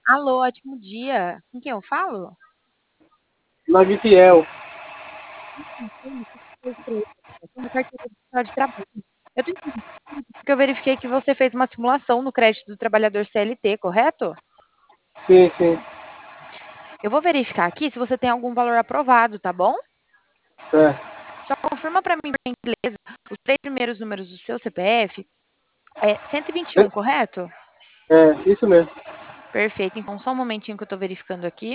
Alô, ótimo dia. Com quem eu falo? Magfiel. Sou da carteira digital de trabalho. Eu tô entendendo porque eu verifiquei que você fez uma simulação no crédito do trabalhador CLT, correto? Sim, sim. Eu vou verificar aqui se você tem algum valor aprovado, tá bom? Certo. Só confirma para mim, por gentileza, os três primeiros números do seu CPF. É 121, correto? Isso mesmo. Perfeito. Então, só um momentinho que eu tô verificando aqui.